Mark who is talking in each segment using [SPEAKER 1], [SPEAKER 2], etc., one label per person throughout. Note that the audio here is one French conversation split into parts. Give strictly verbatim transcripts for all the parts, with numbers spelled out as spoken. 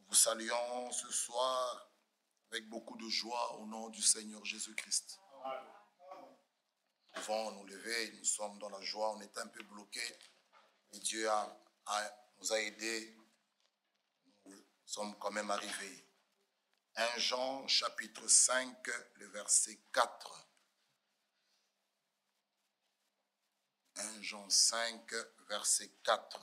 [SPEAKER 1] Nous saluons ce soir avec beaucoup de joie au nom du Seigneur Jésus-Christ. Nous pouvons nous lever, nous sommes dans la joie, on est un peu bloqués, mais Dieu a, a, nous a aidés, nous sommes quand même arrivés. premier Jean chapitre cinq, le verset quatre. premier Jean cinq, verset quatre.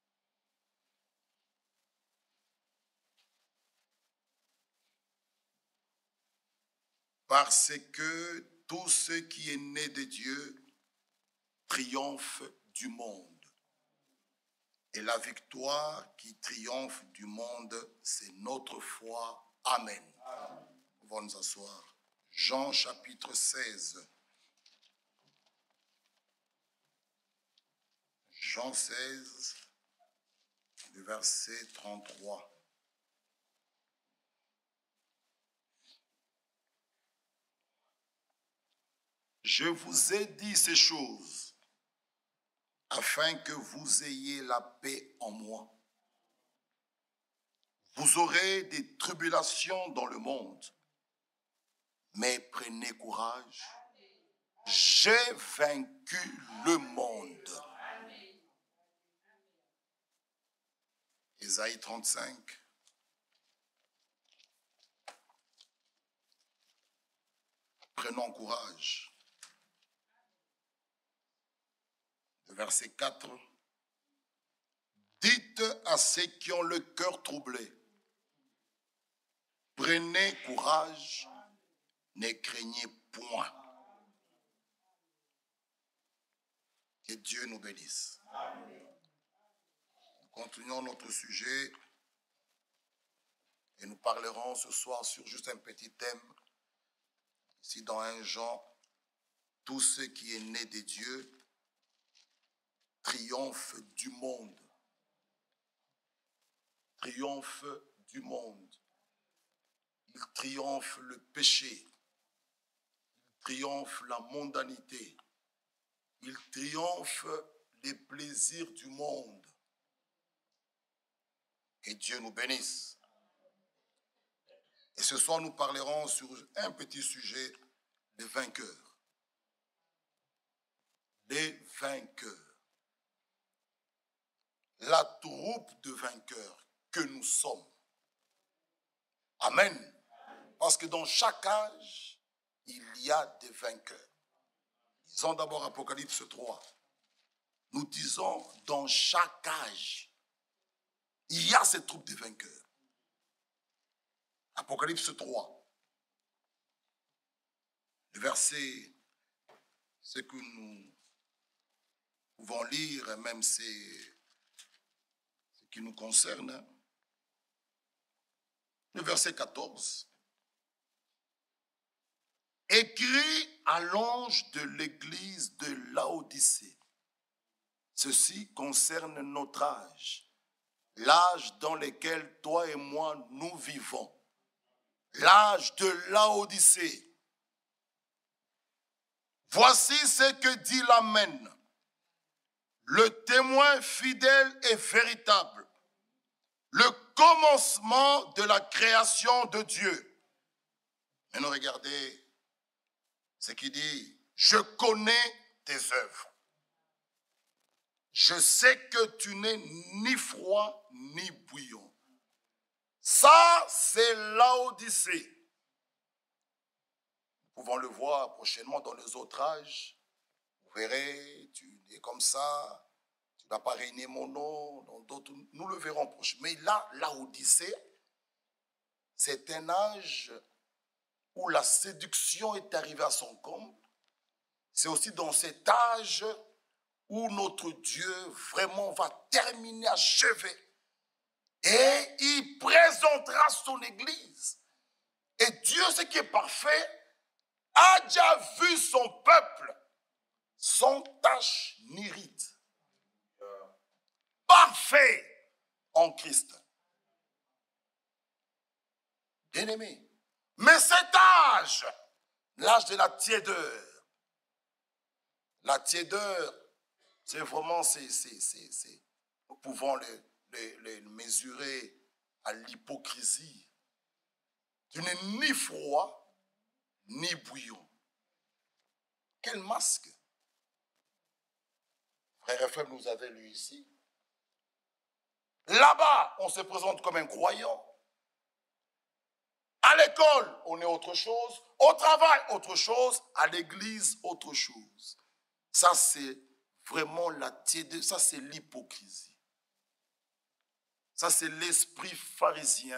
[SPEAKER 1] Parce que tout ce qui est né de Dieu triomphe du monde. Et la victoire qui triomphe du monde, c'est notre foi. Amen. Amen. Nous allons nous asseoir. Jean chapitre seize. Jean seize, le verset trente-trois. Je vous ai dit ces choses afin que vous ayez la paix en moi. Vous aurez des tribulations dans le monde, mais prenez courage. J'ai vaincu le monde. Ésaïe trente-cinq. Prenons courage. Verset quatre. Dites à ceux qui ont le cœur troublé, prenez courage, ne craignez point. Que Dieu nous bénisse. Nous continuons notre sujet et nous parlerons ce soir sur juste un petit thème. Ici dans premier Jean, tout ce qui est né de Dieu triomphe du monde. Triomphe du monde. Il triomphe le péché. Il triomphe la mondanité. Il triomphe les plaisirs du monde. Que Dieu nous bénisse. Et ce soir, nous parlerons sur un petit sujet, les vainqueurs. Les vainqueurs. La troupe de vainqueurs que nous sommes. Amen. Parce que dans chaque âge, il y a des vainqueurs. Disons d'abord Apocalypse trois. Nous disons dans chaque âge, il y a cette troupe de vainqueurs. Apocalypse trois. Le verset, ce que nous pouvons lire, et même c'est qui nous concerne, le verset quatorze. Écrit à l'ange de l'église de Laodicée. Ceci concerne notre âge, l'âge dans lequel toi et moi nous vivons, l'âge de Laodicée. Voici ce que dit l'Amen, le témoin fidèle et véritable, le commencement de la création de Dieu. Maintenant, regardez ce qu'il dit. Je connais tes œuvres. Je sais que tu n'es ni froid ni bouillant. Ça, c'est Laodicée. Nous pouvons le voir prochainement dans les autres âges. Vous verrez, tu es comme ça. Tu n'as pas régné mon nom, dans d'autres, nous le verrons prochainement. Mais là, Laodicée, c'est un âge où la séduction est arrivée à son comble. C'est aussi dans cet âge où notre Dieu vraiment va terminer, achever. Et il présentera son église. Et Dieu, ce qui est parfait, a déjà vu son peuple sans tache ni ride. Parfait en Christ. Bien-aimé. Mais cet âge, l'âge de la tiédeur, la tiédeur, c'est vraiment, c'est, c'est, c'est, c'est, nous pouvons le, le, le mesurer à l'hypocrisie. Tu n'es ni froid, ni bouillon. Quel masque! Frère et frère, nous avez lu ici. Là-bas, on se présente comme un croyant. À l'école, on est autre chose. Au travail, autre chose. À l'église, autre chose. Ça, c'est vraiment la tiède, ça, c'est l'hypocrisie. Ça, c'est l'esprit pharisien.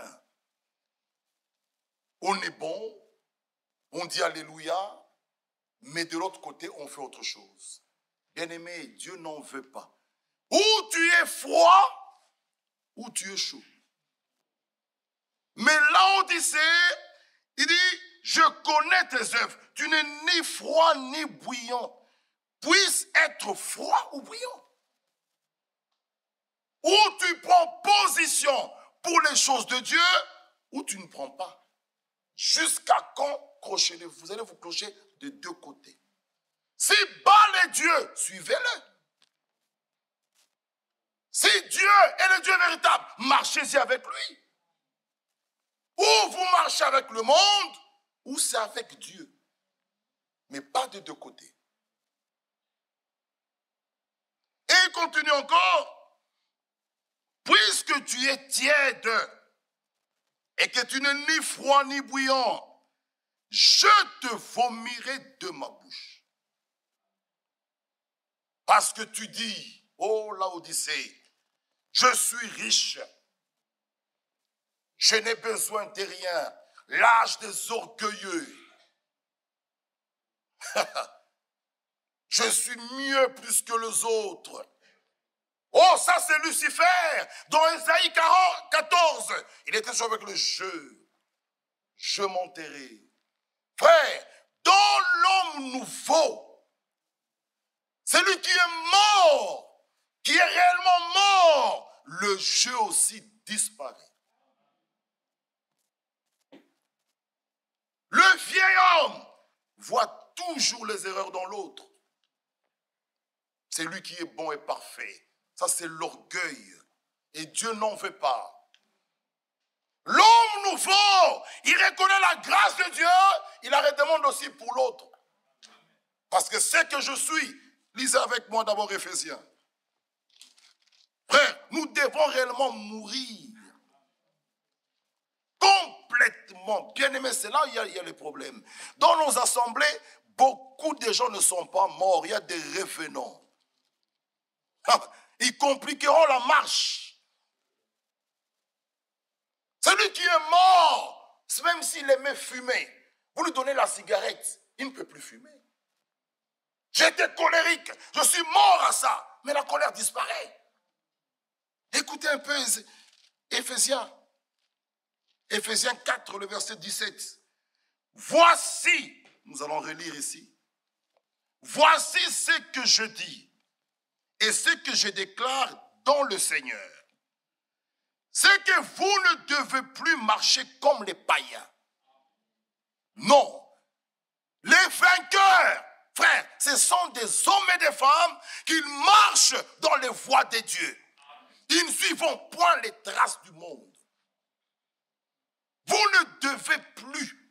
[SPEAKER 1] On est bon, on dit Alléluia, mais de l'autre côté, on fait autre chose. Bien-aimé, Dieu n'en veut pas. Ou tu es froid, ou tu es chaud. Mais là, on disait, il dit, je connais tes œuvres. Tu n'es ni froid ni bouillant. Puisse être froid ou bouillant. Ou tu prends position pour les choses de Dieu, ou tu ne prends pas. Jusqu'à quand crochez-le? Vous allez vous clocher de deux côtés. Si Baal est Dieu, suivez-le. Si Dieu est le Dieu véritable, marchez-y avec lui. Ou vous marchez avec le monde, ou c'est avec Dieu. Mais pas de deux côtés. Et il continue encore. Puisque tu es tiède et que tu n'es ni froid ni bouillant, je te vomirai de ma bouche. Parce que tu dis, oh Laodicée, je suis riche, je n'ai besoin de rien, l'âge des orgueilleux. Je suis mieux plus que les autres. Oh, ça c'est Lucifer, dans Ésaïe quatorze. Il était toujours avec le jeu. Je m'enterrai. Frère, dans l'homme nouveau, celui qui est mort, qui est réellement mort, le jeu aussi disparaît. Le vieil homme voit toujours les erreurs dans l'autre. C'est lui qui est bon et parfait. Ça, c'est l'orgueil. Et Dieu n'en veut pas. L'homme nouveau, il reconnaît la grâce de Dieu, il la redemande aussi pour l'autre. Parce que c'est que je suis. Lisez avec moi d'abord Éphésiens. Frère, nous devons réellement mourir. Complètement. Bien aimé, c'est là où il y a, il y a les problèmes. Dans nos assemblées, beaucoup de gens ne sont pas morts. Il y a des revenants. Ils compliqueront la marche. Celui qui est mort, même s'il aimait fumer, vous lui donnez la cigarette, il ne peut plus fumer. J'étais colérique, je suis mort à ça, mais la colère disparaît. Écoutez un peu Éphésiens. Éphésiens quatre, le verset dix-sept. Voici, nous allons relire ici. Voici ce que je dis. Et ce que je déclare dans le Seigneur, c'est que vous ne devez plus marcher comme les païens. Non. Les vainqueurs, frères, ce sont des hommes et des femmes qui marchent dans les voies de Dieu. Ils ne suivent point les traces du monde. Vous ne devez plus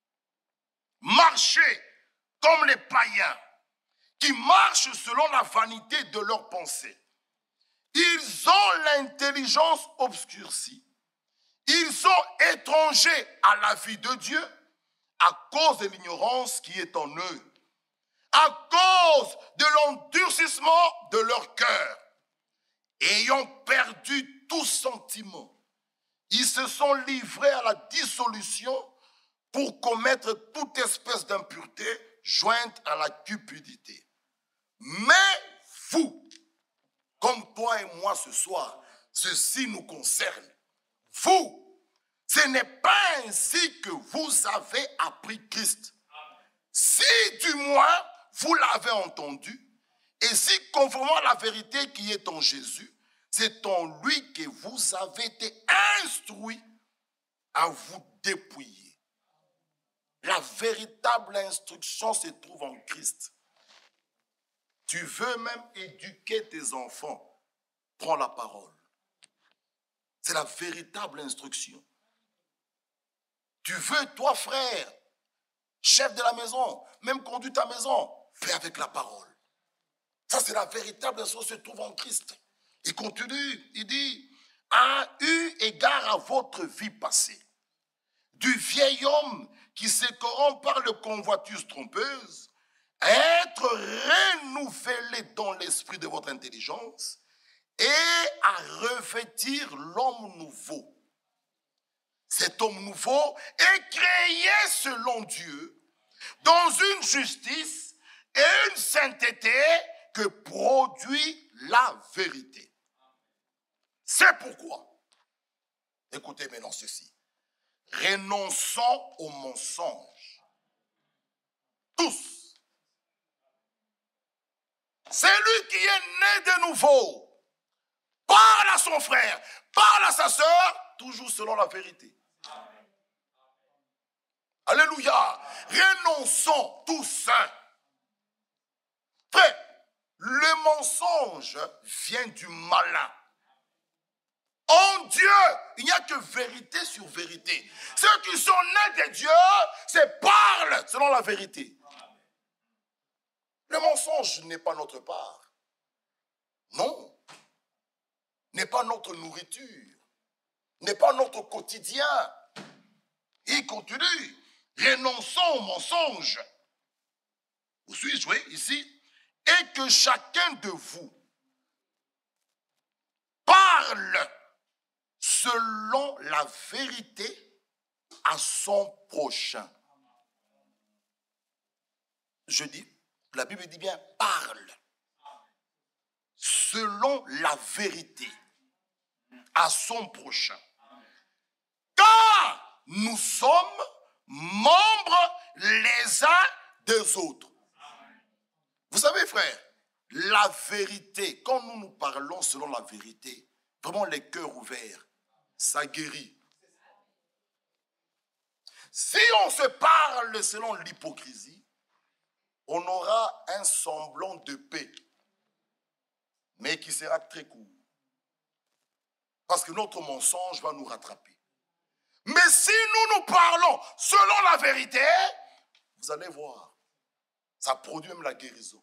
[SPEAKER 1] marcher comme les païens, qui marchent selon la vanité de leurs pensées. Ils ont l'intelligence obscurcie. Ils sont étrangers à la vie de Dieu à cause de l'ignorance qui est en eux, à cause de l'endurcissement de leur cœur. Ayant perdu tout sentiment, ils se sont livrés à la dissolution pour commettre toute espèce d'impureté jointe à la cupidité. Mais vous, comme toi et moi ce soir, ceci nous concerne. Vous, ce n'est pas ainsi que vous avez appris Christ. Si du moins vous l'avez entendu, et si conformément à la vérité qui est en Jésus, c'est en lui que vous avez été instruits à vous dépouiller. La véritable instruction se trouve en Christ. Tu veux même éduquer tes enfants, prends la parole. C'est la véritable instruction. Tu veux, toi frère, chef de la maison, même conduire ta maison, fais avec la parole. Ça, c'est la véritable instruction qui se trouve en Christ. Il continue, il dit, a eu égard à votre vie passée, du vieil homme qui se corrompt par le convoitise trompeuse, à être renouvelé dans l'esprit de votre intelligence et à revêtir l'homme nouveau. Cet homme nouveau est créé selon Dieu dans une justice et une sainteté que produit la vérité. C'est pourquoi, écoutez maintenant ceci, renonçons aux mensonges. Tous. Celui qui est né de nouveau parle à son frère, parle à sa sœur, toujours selon la vérité. Alléluia. Renonçons tous. Frère, le mensonge vient du malin. En Dieu, il n'y a que vérité sur vérité. Ceux qui sont nés de Dieu, c'est parlent selon la vérité. Le mensonge n'est pas notre part. Non. N'est pas notre nourriture. N'est pas notre quotidien. Il continue. Renonçons au mensonge. Où suis-je, oui, ici. Et que chacun de vous parle selon la vérité à son prochain. Je dis, la Bible dit bien, parle selon la vérité à son prochain. Car nous sommes membres les uns des autres. Vous savez, frère, la vérité, quand nous nous parlons selon la vérité, vraiment les cœurs ouverts, ça guérit. Si on se parle selon l'hypocrisie, on aura un semblant de paix, mais qui sera très court. Parce que notre mensonge va nous rattraper. Mais si nous nous parlons selon la vérité, vous allez voir, ça produit même la guérison.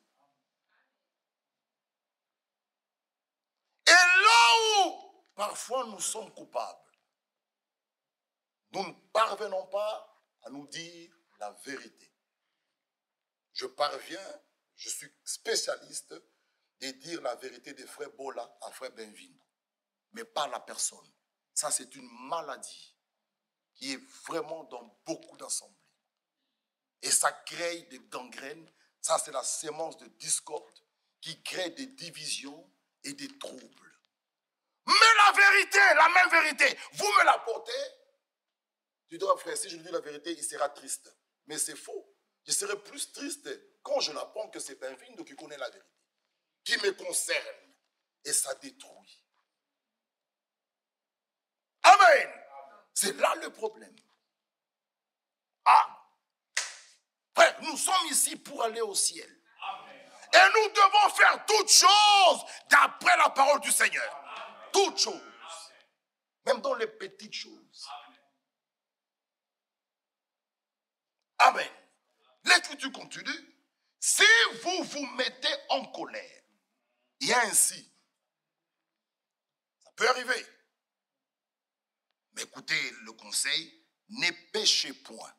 [SPEAKER 1] Et là où parfois nous sommes coupables, nous ne parvenons pas à nous dire la vérité. Je parviens, je suis spécialiste de dire la vérité de frère Bola à frère Benvin, mais pas la personne. Ça, c'est une maladie qui est vraiment dans beaucoup d'assemblées. Et ça crée des gangrènes. Ça, c'est la sémence de discorde qui crée des divisions et des troubles. Mais la vérité, la même vérité, vous me l'apportez. Tu dois, frère, si je lui dis la vérité, il sera triste. Mais c'est faux. Je serai plus triste quand je l'apprends que c'est un vin qui connaît la vérité, qui me concerne. Et ça détruit. Amen. C'est là le problème. Ah. Frère, nous sommes ici pour aller au ciel. Et nous devons faire toutes choses d'après la parole du Seigneur. Toutes choses. Même dans les petites choses. Amen. L'écriture continue. Si vous vous mettez en colère, il y a ainsi. Ça peut arriver. Mais écoutez le conseil, ne péchez point.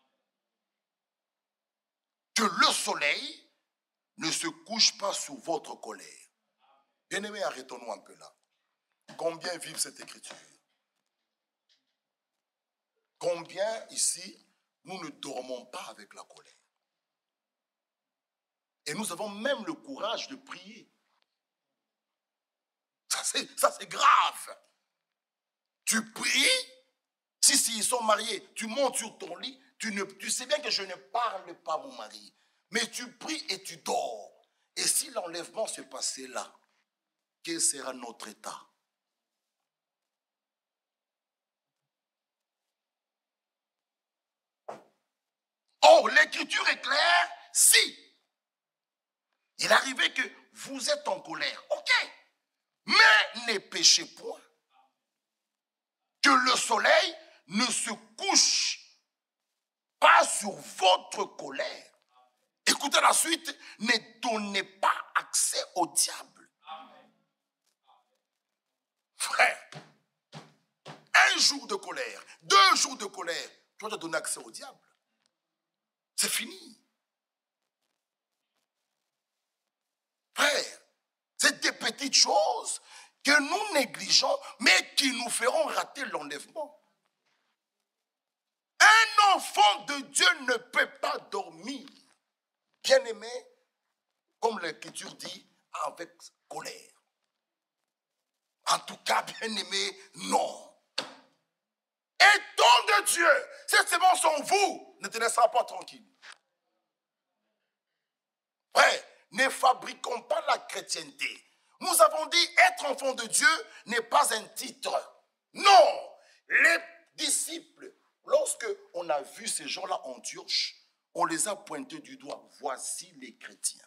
[SPEAKER 1] Que le soleil ne se couche pas sous votre colère. Bien-aimés, arrêtons-nous un peu là. Combien vivent cette écriture? Combien ici, nous ne dormons pas avec la colère? Et nous avons même le courage de prier. Ça, c'est, ça, c'est grave. Tu pries, si, si ils sont mariés, tu montes sur ton lit, tu, ne, tu sais bien que je ne parle pas à mon mari, mais tu pries et tu dors. Et si l'enlèvement se passait là, quel sera notre état? Or, l'écriture est claire, si il arrivait que vous êtes en colère, ok, mais ne péchez point. que le soleil ne se couche pas sur votre colère. Écoutez la suite, ne donnez pas accès au diable. Frère, un jour de colère, deux jours de colère, tu vas te donner accès au diable. C'est fini. Frère, c'est des petites choses que nous négligeons, mais qui nous feront rater l'enlèvement. Un enfant de Dieu ne peut pas dormir, bien-aimé, comme l'Écriture dit, avec colère. En tout cas, bien-aimé, non. Étant de Dieu, ces semences en vous ne te laissera pas tranquille. Frère, ne fabriquons pas la chrétienté. Nous avons dit être enfant de Dieu n'est pas un titre. Non, les disciples, lorsque on a vu ces gens-là en Antioche, on les a pointés du doigt. Voici les chrétiens.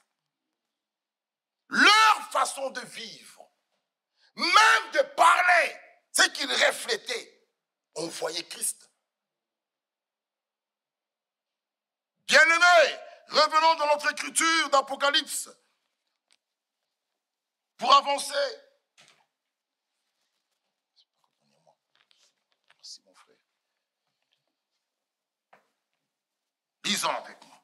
[SPEAKER 1] Leur façon de vivre, même de parler, ce qu'ils reflétaient, on voyait Christ. Bien-aimés, revenons dans notre écriture d'Apocalypse. Pour avancer. Merci mon frère. Lisons avec moi.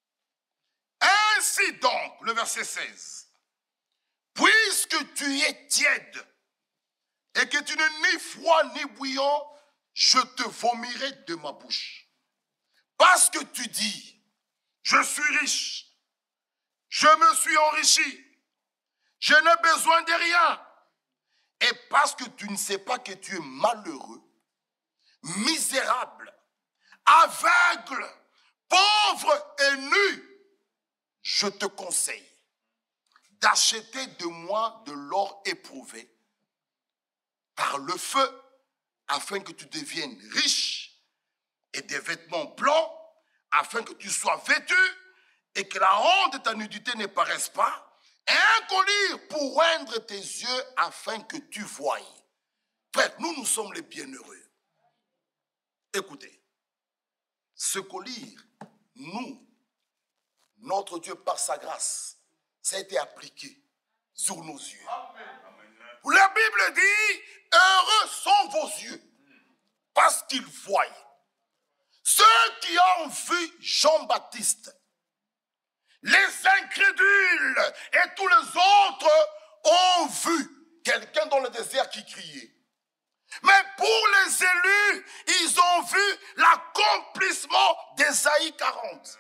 [SPEAKER 1] Ainsi donc, le verset seize. Puisque tu es tiède et que tu n'es ni froid ni bouillant, je te vomirai de ma bouche. Parce que tu dis, je suis riche, je me suis enrichi, je n'ai besoin de rien. Et parce que tu ne sais pas que tu es malheureux, misérable, aveugle, pauvre et nu, je te conseille d'acheter de moi de l'or éprouvé par le feu, afin que tu deviennes riche, et des vêtements blancs, afin que tu sois vêtu, et que la honte de ta nudité ne paraisse pas, et un collier pour oindre tes yeux, afin que tu voies. Frère, nous, nous sommes les bienheureux. Écoutez, ce collier, nous, notre Dieu, par sa grâce, ça a été appliqué sur nos yeux. La Bible dit, heureux sont vos yeux, parce qu'ils voient. Ceux qui ont vu Jean-Baptiste, les incrédules et tous les autres ont vu quelqu'un dans le désert qui criait. Mais pour les élus, ils ont vu l'accomplissement d'Ésaïe quarante.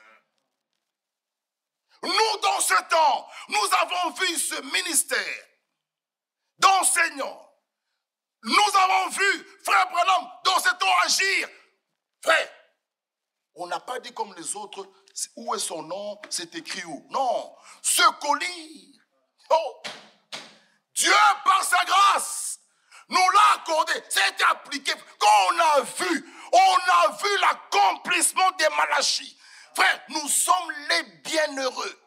[SPEAKER 1] Nous, dans ce temps, nous avons vu ce ministère d'enseignants. Nous avons vu Frère Branham dans ce temps agir. Frère, on n'a pas dit comme les autres, où est son nom, c'est écrit où. Non, ce collier, oh, Dieu par sa grâce nous l'a accordé, ça a été appliqué. Quand on a vu, on a vu l'accomplissement des Malachie. Frère, nous sommes les bienheureux.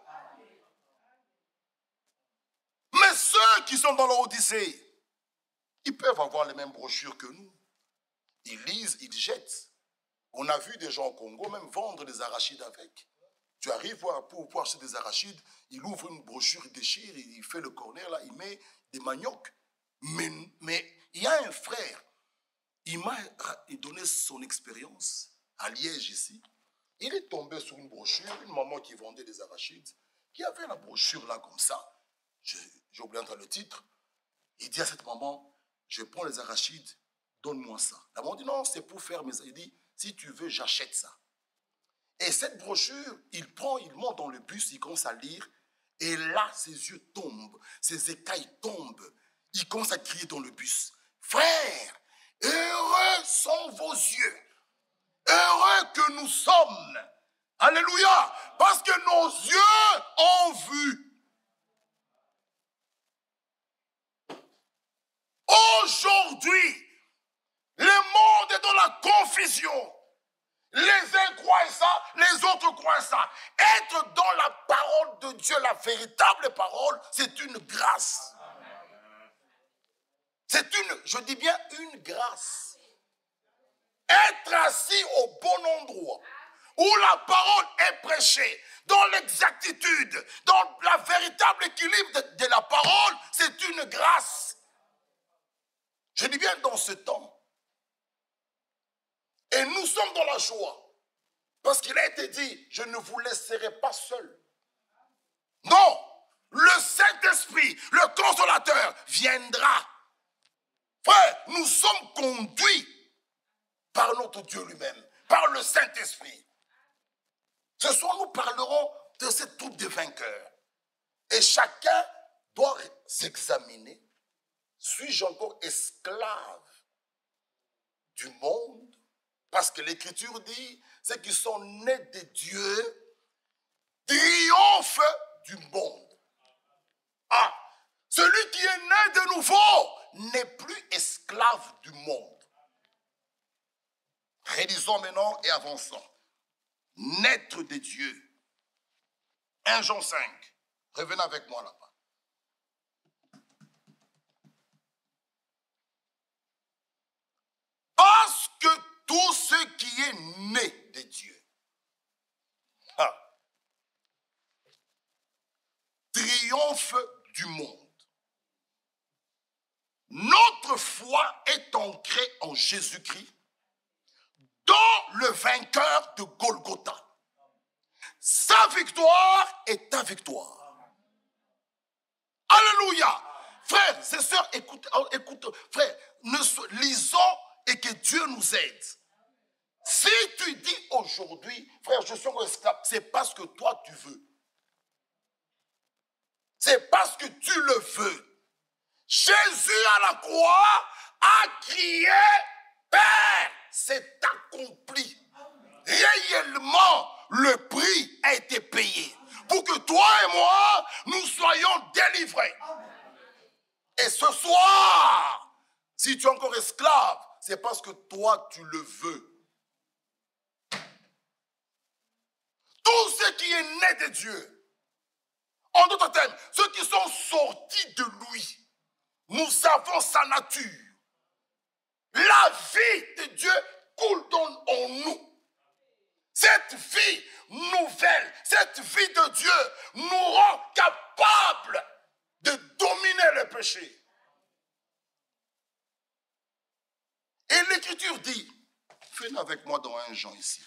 [SPEAKER 1] Mais ceux qui sont dans l'Odyssée, ils peuvent avoir les mêmes brochures que nous. Ils lisent, ils jettent. On a vu des gens au Congo même vendre des arachides avec. Tu arrives pour, pour, pour acheter des arachides, il ouvre une brochure, il déchire, il fait le corner, là, il met des maniocs. Mais, mais il y a un frère, il m'a donné son expérience à Liège ici. Il est tombé sur une brochure, une maman qui vendait des arachides, qui avait la brochure là comme ça. J'ai oublié le titre. Il dit à cette maman, je prends les arachides, donne-moi ça. La maman dit non, c'est pour faire mes... Il dit, si tu veux, j'achète ça. Et cette brochure, il prend, il monte dans le bus, il commence à lire, et là, ses yeux tombent, ses écailles tombent. Il commence à crier dans le bus, frère, heureux sont vos yeux, heureux que nous sommes. Alléluia, parce que nos yeux ont vu. Aujourd'hui, le monde est dans la confusion. Les uns croient ça, les autres croient ça. Être dans la parole de Dieu, la véritable parole, c'est une grâce. C'est une, je dis bien une grâce. assis au bon endroit, où la parole est prêchée, dans l'exactitude, dans le véritable équilibre de, de la parole, c'est une grâce. Je dis bien dans ce temps. Et nous sommes dans la joie. Parce qu'il a été dit, je ne vous laisserai pas seul. Non, le Saint-Esprit, le Consolateur, viendra. Frère, nous sommes conduits par notre Dieu lui-même, par le Saint-Esprit. Ce soir, nous parlerons de cette troupe de vainqueurs. Et chacun doit s'examiner. Suis-je encore esclave du monde? Parce que l'Écriture dit, ceux qui sont nés de Dieu triomphent du monde. Ah, celui qui est né de nouveau n'est plus esclave du monde. Rélisons maintenant et avançons. Naître de Dieu. un Jean cinq. Revenez avec moi là-bas. Parce que tout ce qui est né de Dieu ah, triomphe du monde. Notre foi est ancrée en Jésus-Christ, dans le vainqueur de Golgotha. Sa victoire est ta victoire. Alléluia. Frères et sœurs, écoute, écoute, frères, nous lisons et que Dieu nous aide. Si tu dis aujourd'hui, frère, je suis un esclave, c'est parce que toi tu veux. C'est parce que tu le veux. Jésus à la croix a crié, Père, c'est accompli. Réellement, le prix a été payé pour que toi et moi, nous soyons délivrés. Et ce soir, si tu es encore esclave, c'est parce que toi, tu le veux. Tout ce qui est né de Dieu, en d'autres termes, ceux qui sont sortis de lui, nous avons sa nature. La vie de Dieu coule dans, en nous. Cette vie nouvelle, cette vie de Dieu nous rend capables de dominer le péché. Et l'Écriture dit, faites avec moi dans un Jean ici.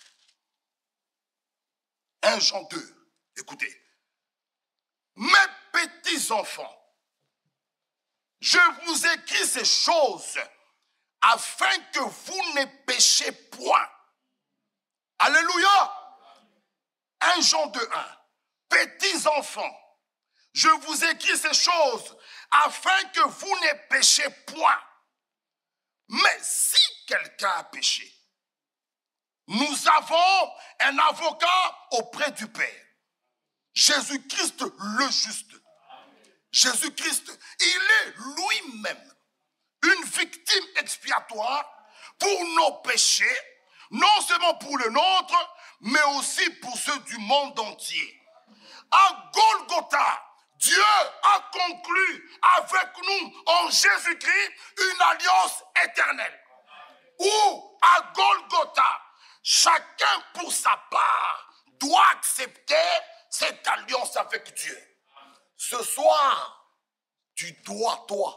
[SPEAKER 1] un Jean deux, écoutez. Mes petits enfants, je vous écris ces choses afin que vous ne péchiez point. Alléluia. un Jean deux, un. Petits enfants, je vous écris ces choses afin que vous ne péchiez point. Mais si quelqu'un a péché, nous avons un avocat auprès du Père. Jésus-Christ le juste. Jésus-Christ, il est lui-même une victime expiatoire pour nos péchés, non seulement pour le nôtre, mais aussi pour ceux du monde entier. À Golgotha, Dieu a conclu avec nous en Jésus-Christ une alliance éternelle. Où à Golgotha, chacun pour sa part doit accepter cette alliance avec Dieu. Ce soir, tu dois, toi.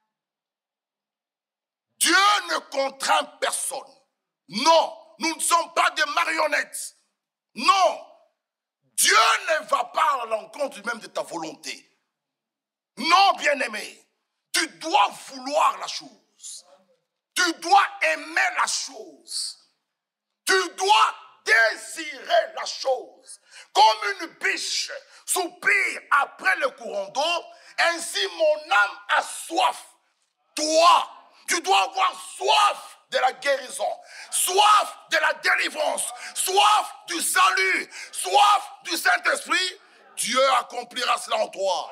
[SPEAKER 1] Dieu ne contraint personne. Non, nous ne sommes pas des marionnettes. Non, Dieu ne va pas à l'encontre même de ta volonté. Non, bien-aimé, tu dois vouloir la chose. Tu dois aimer la chose. Tu dois désirer la chose. Comme une biche soupire après le courant d'eau, ainsi mon âme a soif. Toi, tu dois avoir soif de la guérison, soif de la délivrance, soif du salut, soif du Saint-Esprit. Dieu accomplira cela en toi.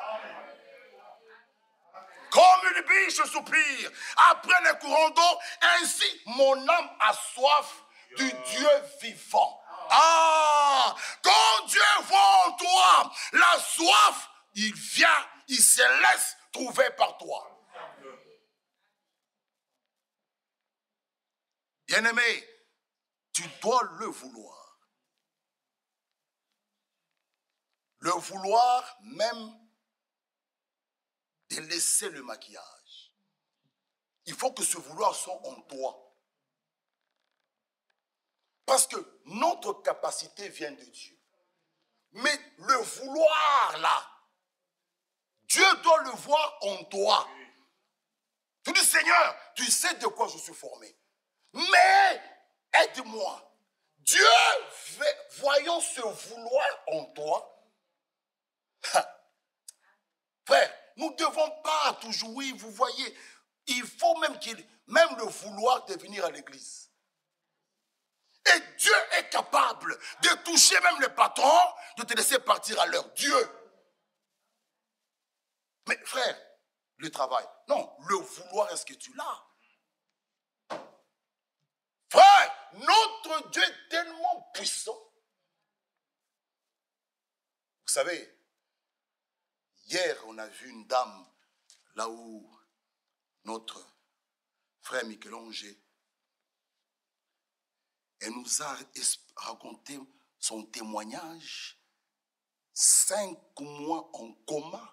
[SPEAKER 1] Comme une biche soupire après le courant d'eau, ainsi mon âme a soif du Dieu vivant. Ah, quand Dieu voit en toi la soif, il vient, il se laisse trouver par toi. Bien-aimé, tu dois le vouloir. Le vouloir même de laisser le maquillage. Il faut que ce vouloir soit en toi. Parce que notre capacité vient de Dieu. Mais le vouloir là, Dieu doit le voir en toi. Tu dis, Seigneur, tu sais de quoi je suis formé. Mais aide-moi. Dieu, voyant ce vouloir en toi, frère, nous ne devons pas toujours, oui, vous voyez, il faut même qu'il, même le vouloir de venir à l'église. Et Dieu est capable de toucher même les patrons, de te laisser partir à l'heure. Dieu. Mais frère, le travail, non, le vouloir, est-ce que tu l'as? Frère, notre Dieu est tellement puissant. Vous savez, hier, on a vu une dame, là où notre frère Michel-Ange, elle nous a raconté son témoignage, cinq mois en coma,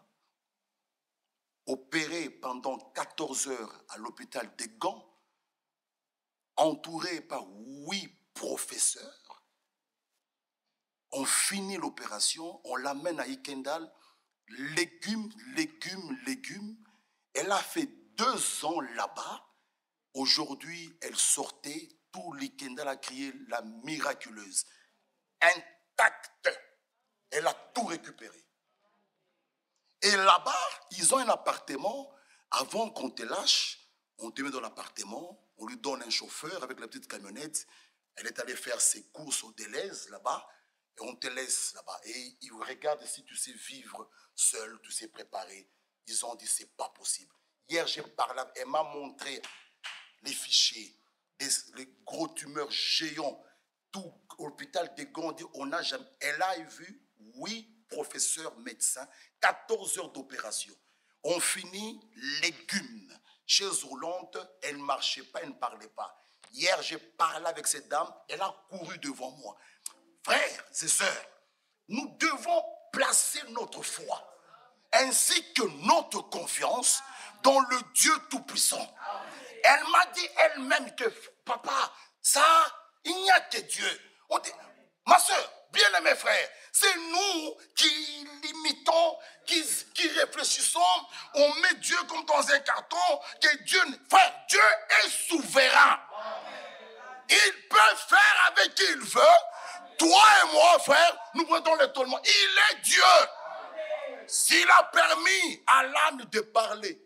[SPEAKER 1] opéré pendant quatorze heures à l'hôpital des Gants, entouré par huit professeurs. On finit l'opération, on l'amène à Ikendal, légumes, légumes, légumes. Elle a fait deux ans là-bas. Aujourd'hui, elle sortait, tout l'Ikendal a crié la miraculeuse. Intacte. Elle a tout récupéré. Et là-bas, ils ont un appartement. Avant qu'on te lâche, on te met dans l'appartement, on lui donne un chauffeur avec la petite camionnette. Elle est allée faire ses courses au Deleuze là-bas, et on te laisse là-bas. Et ils regardent si tu sais vivre seul, tu sais préparer. Ils ont dit, c'est pas possible. Hier, j'ai parlé, elle m'a montré les fichiers, les, les gros tumeurs géants, tout l'hôpital des Gants, on a jamais. Elle a vu, oui, professeur médecin, quatorze heures d'opération. On finit légumes. Chez Hollande, elle ne marchait pas, elle ne parlait pas. Hier, j'ai parlé avec cette dame, elle a couru devant moi. Frères et sœurs, nous devons placer notre foi ainsi que notre confiance dans le Dieu Tout-Puissant. Elle m'a dit elle-même que, papa, ça, il n'y a que Dieu. On dit, ma soeur, bien-aimés frères, c'est nous qui limitons, qui, qui réfléchissons, on met Dieu comme dans un carton, que Dieu, frère, Dieu est souverain. Il peut faire avec qui il veut. Toi et moi, frère, nous prenons l'étonnement. Il est Dieu. S'il a permis à l'âne de parler,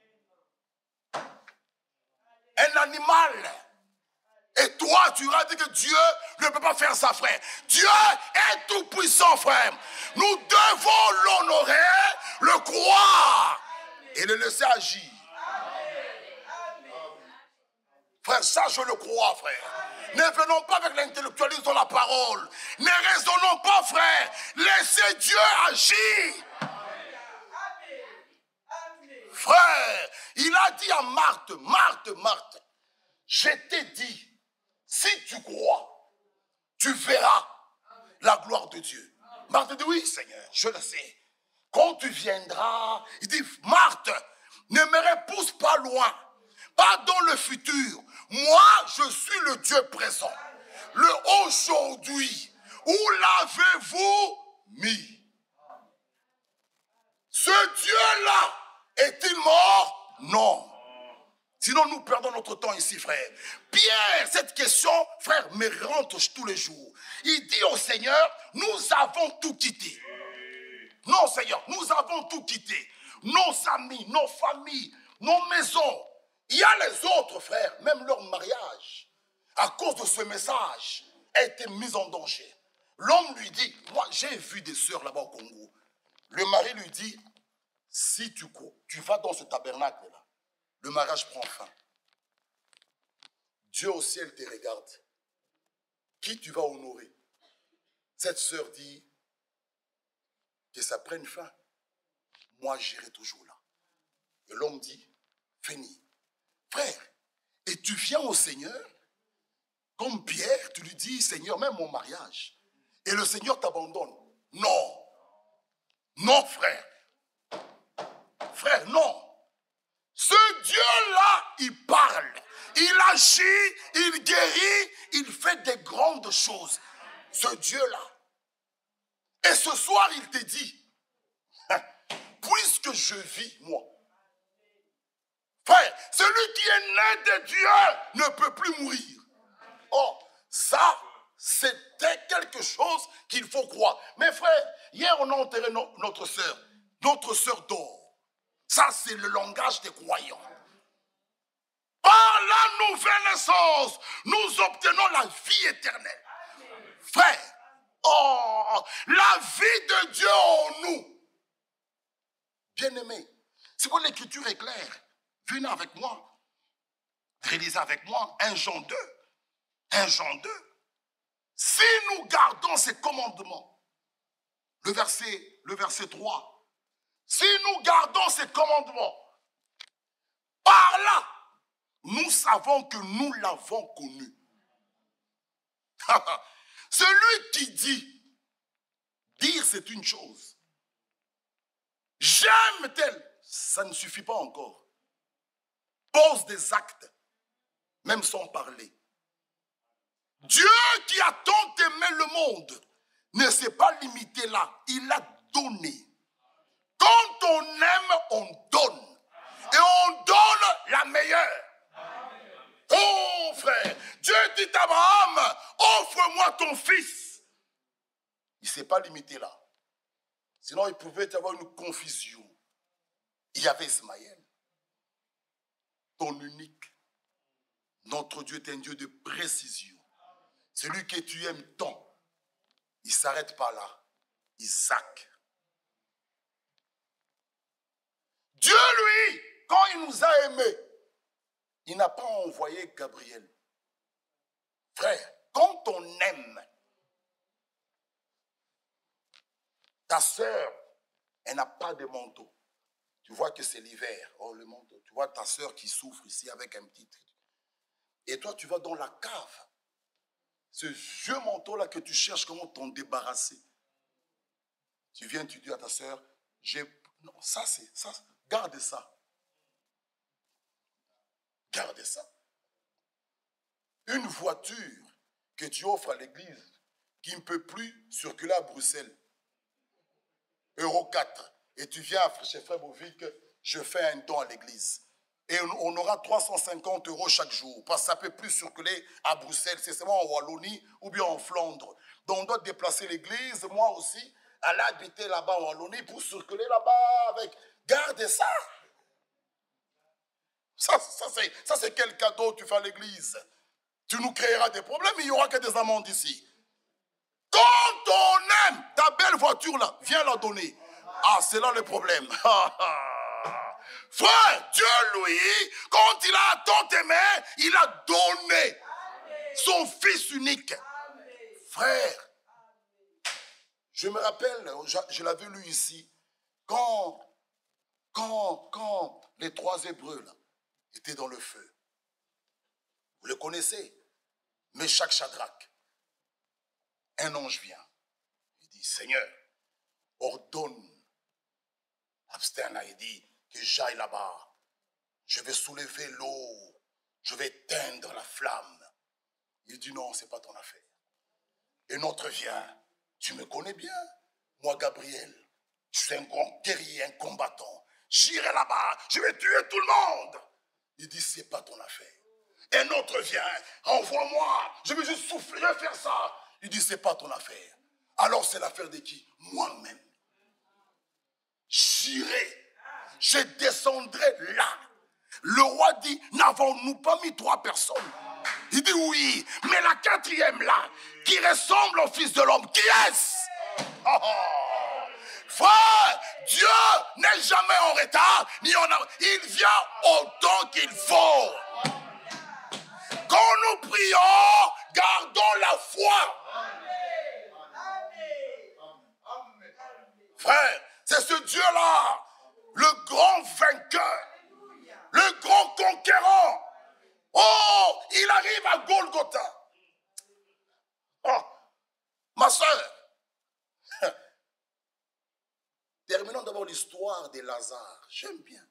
[SPEAKER 1] un animal, et toi, tu as dit que Dieu ne peut pas faire ça, frère. Dieu est tout puissant, frère. Nous devons l'honorer, le croire et le laisser agir. Frère, ça je le crois, frère. Ne venons pas avec l'intellectualisme dans la parole. Ne raisonnons pas, frère. Laissez Dieu agir. Frère, il a dit à Marthe, Marthe, Marthe, je t'ai dit, si tu crois, tu verras la gloire de Dieu. Marthe dit, oui Seigneur, je le sais. Quand tu viendras, il dit, Marthe, ne me repousse pas loin, pas dans le futur. Moi, je suis le Dieu présent. Le aujourd'hui, où l'avez-vous mis? Ce Dieu-là est-il mort? Non. Sinon, nous perdons notre temps ici, frère. Pierre, cette question, frère, me rentre tous les jours. Il dit au Seigneur, nous avons tout quitté. Non, Seigneur, nous avons tout quitté. Nos amis, nos familles, nos maisons. Il y a les autres, frères, même leur mariage, à cause de ce message, a été mis en danger. L'homme lui dit, moi, j'ai vu des sœurs là-bas au Congo. Le mari lui dit, si tu, tu vas dans ce tabernacle-là, le mariage prend fin. Dieu au ciel te regarde. Qui tu vas honorer? Cette sœur dit que ça prenne fin. Moi, j'irai toujours là. Et l'homme dit, fini. Frère, et tu viens au Seigneur, comme Pierre, tu lui dis, Seigneur, même mon mariage, et le Seigneur t'abandonne. Non. Non, frère. Frère, non. Ce Dieu-là, il parle, il agit, il guérit, il fait des grandes choses. Ce Dieu-là. Et ce soir, il te dit, puisque je vis, moi, frère, celui qui est né de Dieu ne peut plus mourir. Oh, ça, c'était quelque chose qu'il faut croire. Mais frère, hier on a enterré no- notre sœur. Notre sœur dort. Ça, c'est le langage des croyants. Par la nouvelle naissance, nous obtenons la vie éternelle. Frère, oh, la vie de Dieu en nous. Bien-aimé, c'est quoi l'écriture est claire. Venez avec moi. Réalisez avec moi un Jean deux. un Jean deux. Si nous gardons ces commandements, le verset, le verset trois, si nous gardons ces commandements, par là, nous savons que nous l'avons connu. Celui qui dit, dire c'est une chose. J'aime tel, ça ne suffit pas encore. Pose des actes, même sans parler. Dieu qui a tant aimé le monde ne s'est pas limité là, il a donné. Quand on aime, on donne. Et on donne la meilleure. Oh frère, Dieu dit à Abraham, offre-moi ton fils. Il ne s'est pas limité là. Sinon, il pouvait y avoir une confusion. Il y avait Ismaël, ton unique. Notre Dieu est un Dieu de précision. Celui que tu aimes tant, il ne s'arrête pas là. Isaac. Dieu, lui, quand il nous a aimés, il n'a pas envoyé Gabriel. Frère, quand on aime, ta sœur, elle n'a pas de manteau. Tu vois que c'est l'hiver. Oh, le manteau. Tu vois ta sœur qui souffre ici avec un petit truc. Et toi, tu vas dans la cave. Ce vieux manteau-là que tu cherches, comment t'en débarrasser. Tu viens, tu dis à ta sœur, j'ai... Non, ça c'est... ça. Garde ça. Garde ça. Une voiture que tu offres à l'église qui ne peut plus circuler à Bruxelles. Euro quatre. Et tu viens chez Frère Bovic, je fais un don à l'église. Et on aura trois cent cinquante euros chaque jour. Parce que ça ne peut plus circuler à Bruxelles. C'est seulement en Wallonie ou bien en Flandre. Donc on doit déplacer l'église, moi aussi, aller habiter là-bas en Wallonie pour circuler là-bas avec... Garde ça. Ça, ça, c'est, ça, c'est quel cadeau tu fais à l'église. Tu nous créeras des problèmes, il n'y aura que des amendes ici. Quand on aime ta belle voiture là, viens la donner. Ah, c'est là le problème. Frère, Dieu, lui, quand il a tant aimé, il a donné son fils unique. Frère, je me rappelle, je, je l'avais lu ici, quand, quand, quand les trois Hébreux là, étaient dans le feu. Vous le connaissez, Méchak, Shadrach. Un ange vient. Il dit, Seigneur, ordonne. Absterne, il dit, que j'aille là-bas. Je vais soulever l'eau. Je vais éteindre la flamme. Il dit, non, ce n'est pas ton affaire. Et notre vient. Tu me connais bien, moi, Gabriel. Je suis un grand guerrier, un combattant. J'irai là-bas. Je vais tuer tout le monde. Il dit, ce n'est pas ton affaire. Et notre vient. Envoie-moi. Je vais juste souffler, je vais faire ça. Il dit, ce n'est pas ton affaire. Alors, c'est l'affaire de qui? Moi-même. J'irai. Je descendrai là. Le roi dit, n'avons-nous pas mis trois personnes? Il dit oui, mais la quatrième là, qui ressemble au Fils de l'homme, qui est-ce? Oh, oh. Frère, Dieu n'est jamais en retard, ni en avance. Il vient au temps qu'il faut. Quand nous prions, gardons la foi. Frère, c'est ce Dieu-là, le grand vainqueur, le grand conquérant. Oh, il arrive à Golgotha. alors l'histoire de Lazare. J'aime bien.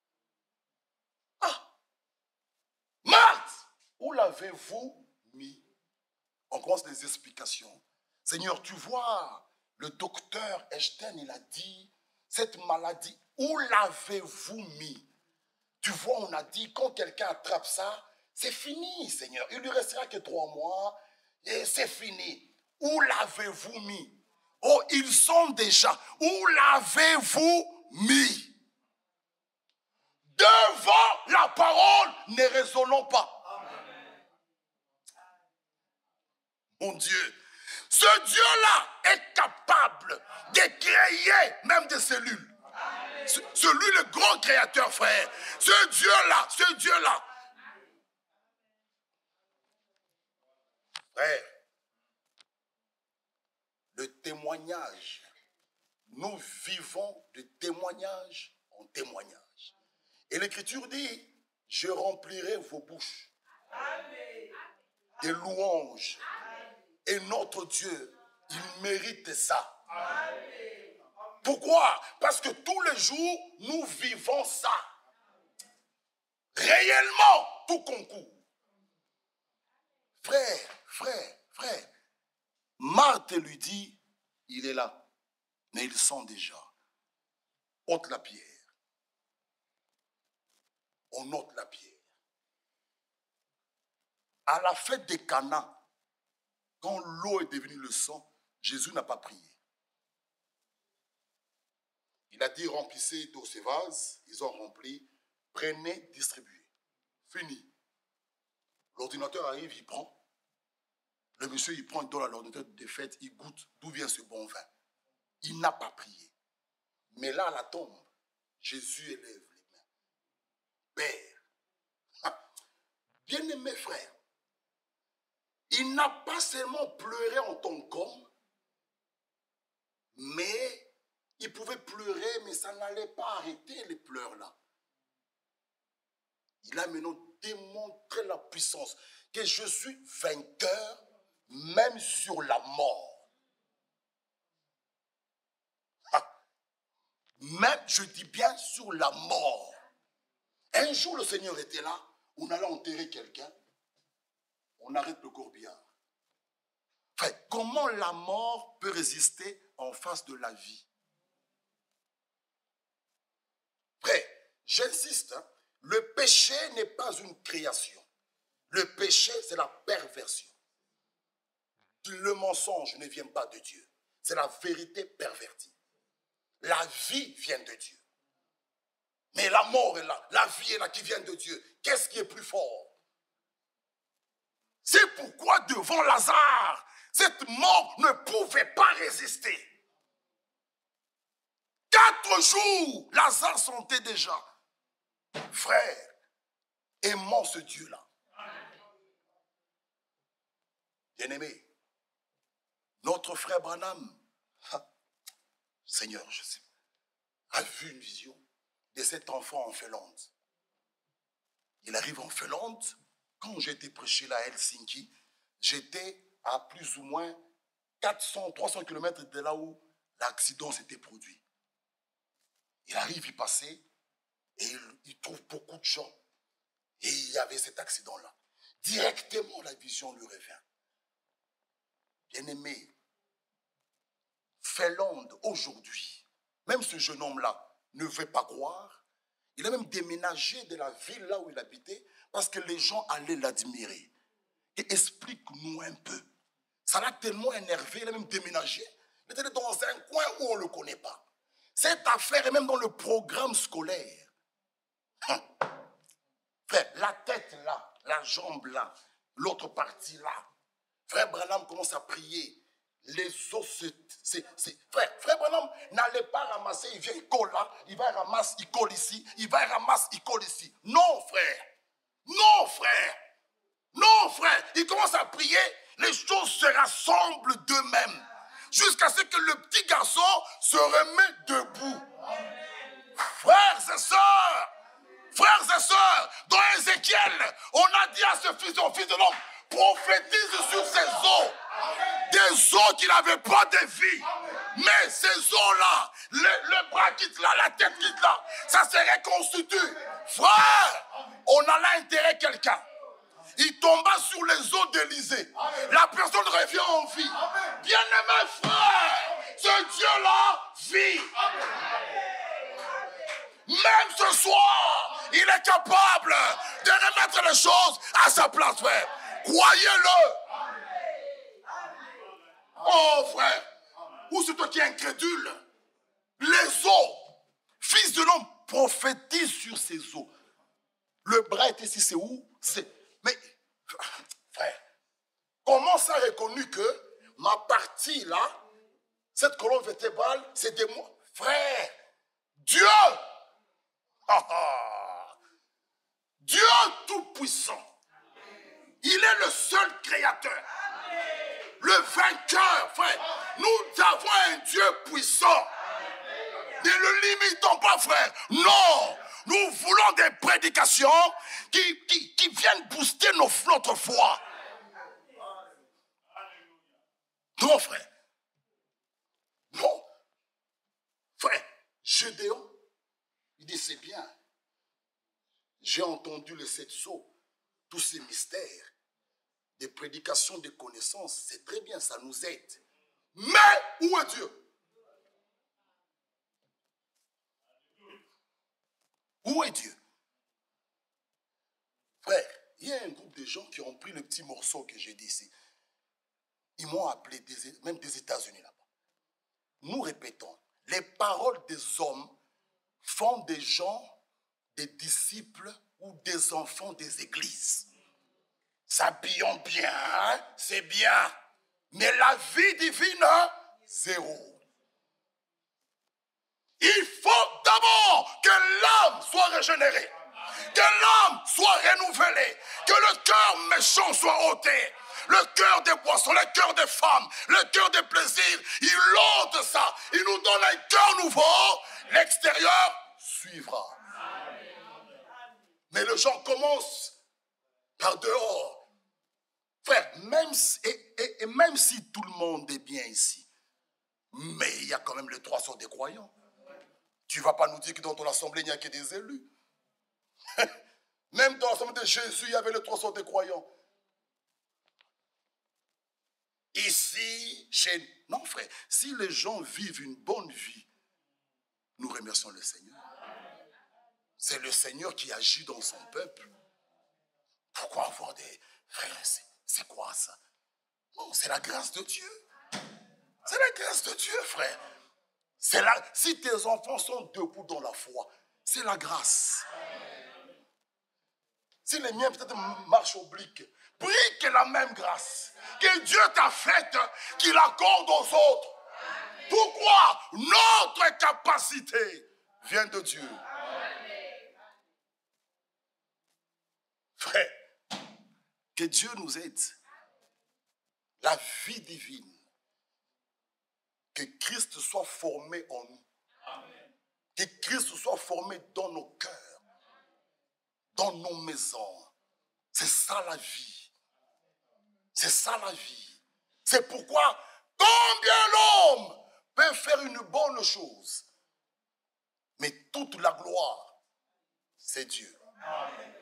[SPEAKER 1] Ah! Marthe, où l'avez-vous mis? On commence les explications. Seigneur, tu vois, le docteur Einstein, il a dit, cette maladie, où l'avez-vous mis? Tu vois, on a dit, quand quelqu'un attrape ça, c'est fini, Seigneur. Il lui restera que trois mois et c'est fini. Où l'avez-vous mis? Oh, ils sont déjà. Où l'avez-vous mis? Devant la parole, ne raisonnons pas. Amen. Mon Dieu, ce Dieu-là est capable de créer même des cellules. Celui, le grand créateur, frère. Ce Dieu-là, ce Dieu-là. Frère, le témoignage, nous vivons de témoignage en témoignage. Et l'Écriture dit, je remplirai vos bouches de louanges. Et notre Dieu, il mérite ça. Pourquoi? Parce que tous les jours, nous vivons ça. Réellement, tout concourt. Frère, frère, frère. Marthe lui dit, il est là. Mais ils sont déjà. Ôte la pierre. On ôte la pierre. À la fête des Cana, quand l'eau est devenue le sang, Jésus n'a pas prié. Il a dit, remplissez d'eau ces vases. Ils ont rempli. Prenez, distribuez. Fini. L'ordinateur arrive, il prend. Le monsieur, il prend, il donne à l'ordinateur des fêtes, il goûte d'où vient ce bon vin. Il n'a pas prié. Mais là, à la tombe, Jésus élève les mains. Père, bien-aimé frère, il n'a pas seulement pleuré en tant qu'homme, mais il pouvait pleurer, mais ça n'allait pas arrêter les pleurs là. Il a maintenant démontré la puissance, que je suis vainqueur même sur la mort. Ah. Même, je dis bien, sur la mort. Un jour, le Seigneur était là, on allait enterrer quelqu'un, on arrête le corbillard. Enfin, comment la mort peut résister en face de la vie? Frère, j'insiste, hein, le péché n'est pas une création. Le péché, c'est la perversion. Le mensonge ne vient pas de Dieu. C'est la vérité pervertie. La vie vient de Dieu. Mais la mort est là. La vie est là qui vient de Dieu. Qu'est-ce qui est plus fort? C'est pourquoi devant Lazare, cette mort ne pouvait pas résister. Quatre jours, Lazare sentait déjà. Frère, aimons ce Dieu-là. Bien-aimé, notre frère Branham, Seigneur, je sais, a vu une vision de cet enfant en Finlande. Il arrive en Finlande. Quand j'ai été prêché là à Helsinki, j'étais à plus ou moins quatre cents, trois cents kilomètres de là où l'accident s'était produit. Il arrive y passer et il, il trouve beaucoup de gens. Et il y avait cet accident-là. Directement, la vision lui revient. Bien-aimé, Finlande, aujourd'hui, même ce jeune homme-là ne veut pas croire. Il a même déménagé de la ville là où il habitait parce que les gens allaient l'admirer. Et explique-nous un peu. Ça l'a tellement énervé, il a même déménagé. Il était dans un coin où on ne le connaît pas. Cette affaire est même dans le programme scolaire. Hum. Frère, la tête là, la jambe là, l'autre partie là. Frère Branham commence à prier. Les os, c'est... Frère, frère Branham n'allait pas ramasser, il vient, il colle là, il va ramasser, il colle ici, il va ramasser, il colle ici. Non, frère. Non, frère. Non, frère. Il commence à prier, les choses se rassemblent d'eux-mêmes. Jusqu'à ce que le petit garçon se remette debout. Frères et sœurs, frères et sœurs, dans Ézéchiel, on a dit à ce fils, au fils de l'homme, prophétise sur ces eaux. Des eaux qui n'avaient pas de vie. Mais ces os-là, le, le bras quitte là, la tête quitte là, ça se reconstitue. Frère, on a là intérêt quelqu'un. Il tomba sur les os d'Élysée. La personne revient en vie. Bien-aimé frère, ce Dieu-là vit. Même ce soir, il est capable de remettre les choses à sa place, frère. Croyez-le. Oh, frère. Ou c'est toi qui es incrédule? Les os. Fils de l'homme prophétise sur ces os. Le bras est ici, c'est où? C'est... Mais, frère, comment ça a reconnu que ma partie là, cette colonne vertébrale, c'est de moi? Frère, Dieu, ah, ah, Dieu tout-puissant, il est le seul créateur, le vainqueur, frère. Nous avons un Dieu puissant. Ne le limitons pas, frère. Non, nous voulons des prédications qui, qui, qui viennent booster nos, notre foi. Non, frère. Non. Frère, Gédéon, il dit, c'est bien. J'ai entendu les sept sceaux, tous ces mystères, des prédications, des connaissances. C'est très bien, ça nous aide. Mais où est Dieu? Où est Dieu? Frère, il y a un groupe de gens qui ont pris le petit morceau que j'ai dit ici. Ils m'ont appelé, des, même des États-Unis là-bas. Nous répétons, les paroles des hommes font des gens, des disciples ou des enfants des églises. S'habillons bien, hein? C'est bien. Mais la vie divine, zéro. Il faut d'abord que l'âme soit régénérée, que l'âme soit renouvelée, que le cœur méchant soit ôté, le cœur des poissons, le cœur des femmes, le cœur des plaisirs. Il ôte ça, il nous donne un cœur nouveau, l'extérieur suivra. Mais les gens commencent par dehors. Frère, même si, et, et, et même si tout le monde est bien ici, mais il y a quand même les trois sortes des croyants. Tu ne vas pas nous dire que dans ton assemblée, il n'y a que des élus. Même dans l'assemblée de Jésus, il y avait les trois sortes de croyants. Ici, chez... Non, frère, si les gens vivent une bonne vie, nous remercions le Seigneur. C'est le Seigneur qui agit dans son peuple. Pourquoi avoir des... Frère, c'est quoi ça? Non, c'est la grâce de Dieu. C'est la grâce de Dieu, frère. C'est la... Si tes enfants sont debout dans la foi, c'est la grâce. Si les miens peut-être marchent obliques, prie que la même grâce que Dieu t'a faite, qu'il accorde aux autres. Pourquoi? Notre capacité vient de Dieu. Frère, que Dieu nous aide. La vie divine. Que Christ soit formé en nous. Que Christ soit formé dans nos cœurs, dans nos maisons. C'est ça la vie. C'est ça la vie. C'est pourquoi combien l'homme peut faire une bonne chose, mais toute la gloire, c'est Dieu. Amen.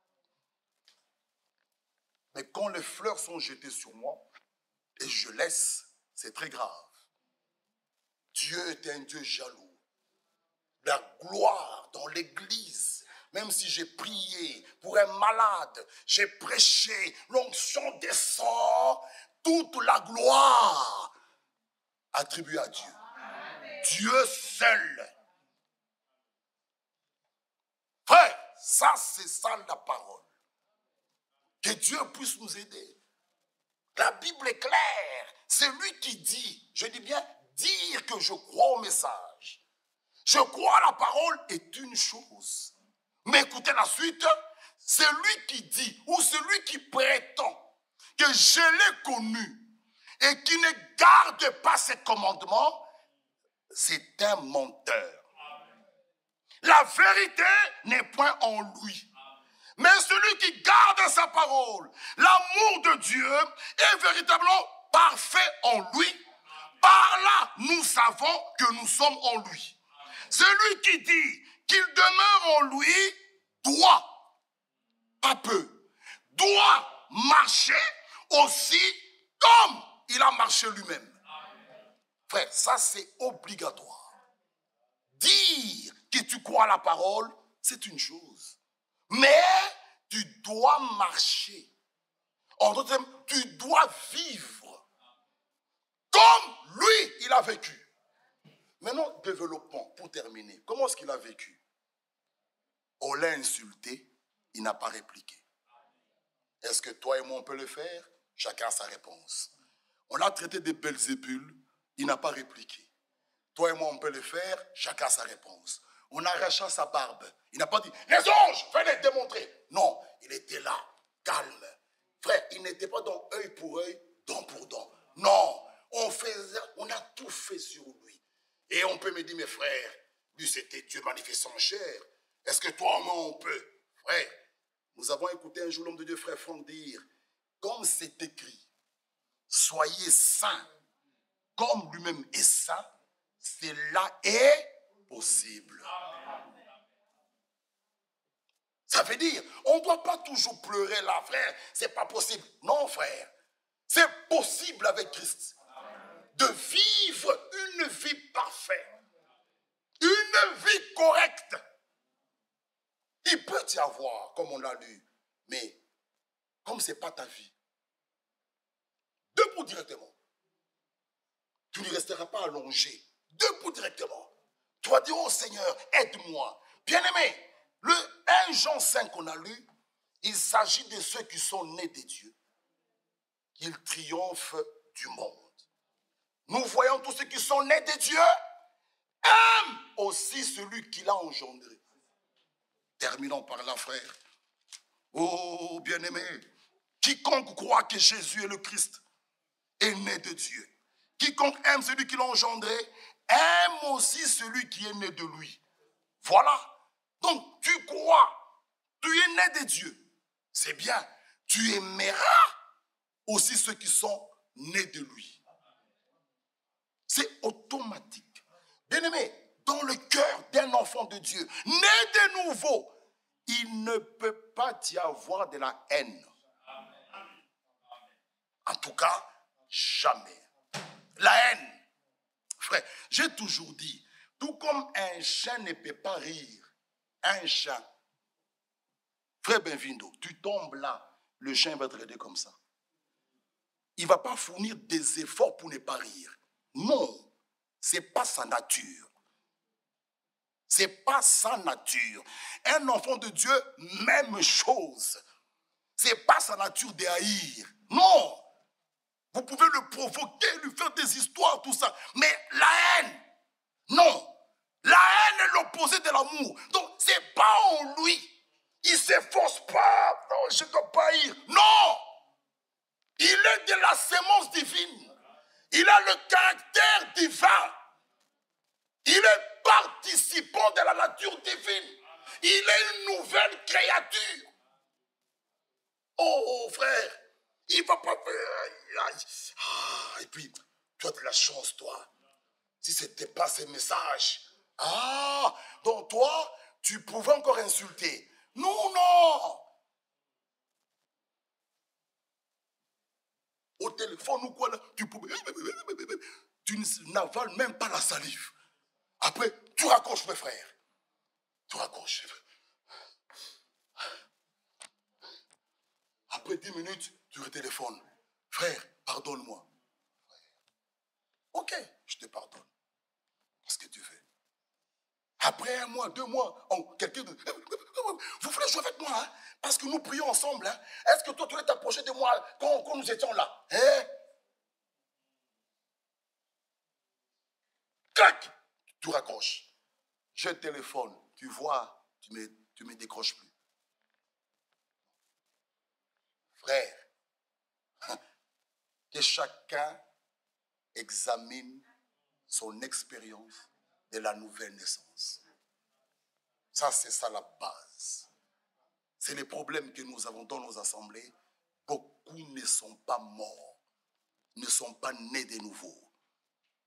[SPEAKER 1] Mais quand les fleurs sont jetées sur moi et je laisse, c'est très grave. Dieu est un Dieu jaloux. La gloire dans l'église, même si j'ai prié pour un malade, j'ai prêché, l'onction descend, toute la gloire attribuée à Dieu. Amen. Dieu seul. Frère, ça c'est ça la parole. Que Dieu puisse nous aider. La Bible est claire. C'est lui qui dit, je dis bien, dire que je crois au message. Je crois à la parole est une chose. Mais écoutez la suite, celui qui dit ou celui qui prétend que je l'ai connu et qui ne garde pas ses commandements, c'est un menteur. La vérité n'est point en lui. Mais celui qui garde sa parole, l'amour de Dieu est véritablement parfait en lui. Par là, nous savons que nous sommes en lui. Celui qui dit qu'il demeure en lui doit, pas peu, doit marcher aussi comme il a marché lui-même. Frère, ça c'est obligatoire. Dire que tu crois à la parole, c'est une chose. Mais tu dois marcher. En d'autres termes, tu dois vivre comme lui, il a vécu. Maintenant, développement, pour terminer. Comment est-ce qu'il a vécu? On l'a insulté, il n'a pas répliqué. Est-ce que toi et moi, on peut le faire? Chacun a sa réponse. On l'a traité de Belzébul, il n'a pas répliqué. Toi et moi, on peut le faire, chacun a sa réponse. On arracha sa barbe. Il n'a pas dit, les anges, venez démontrer. Non, il était là, calme. Frère, il n'était pas dans œil pour œil, dent pour dent. Non, on, faisait, on a tout fait sur lui. Et on peut me dire, mes frères, lui c'était Dieu manifesté en chair. Est-ce que toi et moi, on peut? Frère, nous avons écouté un jour l'homme de Dieu, frère Franck, dire, comme c'est écrit, soyez saints, comme lui-même est saint, cela est possible. Ça veut dire, on ne doit pas toujours pleurer là, frère, c'est pas possible. Non, frère, c'est possible avec Christ. De vivre une vie parfaite, une vie correcte. Il peut y avoir, comme on l'a lu, mais comme ce n'est pas ta vie, debout directement. Tu ne resteras pas allongé. Debout directement. Tu vas dire, oh Seigneur, aide-moi. Bien-aimé, le premier Jean cinq qu'on a lu, il s'agit de ceux qui sont nés de Dieu, qu'ils triomphent du monde. Nous voyons tous ceux qui sont nés de Dieu, aiment aussi celui qui l'a engendré. Terminons par là, frère. Oh, bien-aimé, quiconque croit que Jésus est le Christ est né de Dieu. Quiconque aime celui qui l'a engendré, aime aussi celui qui est né de lui. Voilà. Donc, tu crois, tu es né de Dieu. C'est bien. Tu aimeras aussi ceux qui sont nés de lui. C'est automatique. Bien-aimé, dans le cœur d'un enfant de Dieu, né de nouveau, il ne peut pas y avoir de la haine. En tout cas, jamais. La haine. Frère, j'ai toujours dit, tout comme un chien ne peut pas rire, un chien. Frère Benvindo, tu tombes là, le chien va te regarder comme ça. Il ne va pas fournir des efforts pour ne pas rire. Non, ce n'est pas sa nature. Ce n'est pas sa nature. Un enfant de Dieu, même chose. Ce n'est pas sa nature de haïr. Non. Vous pouvez le provoquer, lui faire des histoires, tout ça. Mais la haine, non. La haine est l'opposé de l'amour. Donc, ce n'est pas en lui. Il ne s'efforce pas. Non, je ne dois pas haïr. Non. Il est de la sémence divine. Il a le caractère divin. Il est participant de la nature divine. Il est une nouvelle créature. Oh, frère. Il ne va pas faire... Ah, et puis, tu as de la chance, toi. Si ce n'était pas ces messages. Ah, donc toi, tu pouvais encore insulter. Non, non. Au téléphone ou quoi, là, tu pouvais... Tu n'avales même pas la salive. Après, tu raccroches, mes frères. Tu raccroches. Après dix minutes, tu retéléphones. Frère, pardonne-moi. Ok, je te pardonne. Qu'est-ce que tu fais? Après un mois, deux mois, oh, quelqu'un de... Vous voulez jouer avec moi, hein? Parce que nous prions ensemble. Hein? Est-ce que toi, tu voulais t'approcher de moi quand, quand nous étions là? Hein? Clac! Tu raccroches. Je téléphone. Tu vois, tu me, tu me décroches plus. Frère, que chacun examine son expérience de la nouvelle naissance. Ça, c'est ça la base. C'est les problèmes que nous avons dans nos assemblées. Beaucoup ne sont pas morts, ne sont pas nés de nouveau.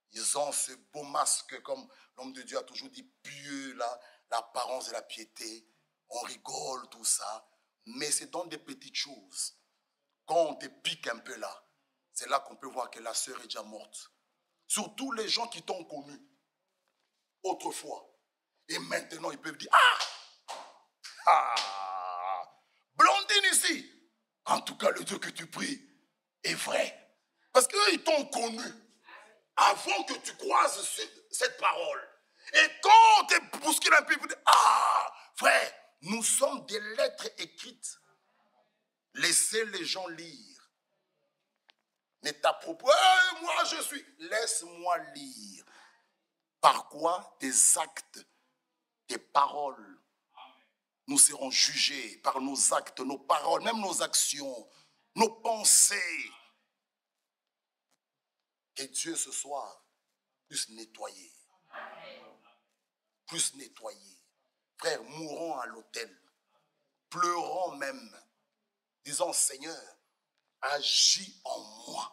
[SPEAKER 1] Ils ont ce beau masque, comme l'homme de Dieu a toujours dit, pieux, là, l'apparence de la piété. On rigole, tout ça. Mais c'est dans des petites choses. Quand on te pique un peu là, c'est là qu'on peut voir que la sœur est déjà morte. Surtout les gens qui t'ont connu autrefois. Et maintenant, ils peuvent dire, ah, ah, Blondine ici. En tout cas, le Dieu que tu pries est vrai. Parce qu'eux, ils t'ont connu avant que tu croises cette parole. Et quand on te bouscule un peu, ils vont dire, ah, frère, nous sommes des lettres écrites. Laissez les gens lire. Ne t'approprie, hey, moi je suis. Laisse-moi lire. Par quoi? Tes actes, tes paroles. Nous serons jugés par nos actes, nos paroles, même nos actions, nos pensées. Que Dieu ce soir puisse nettoyer. Puisse nettoyer. Frère, mourons à l'autel. Pleurons même. Disons, Seigneur, agis en moi.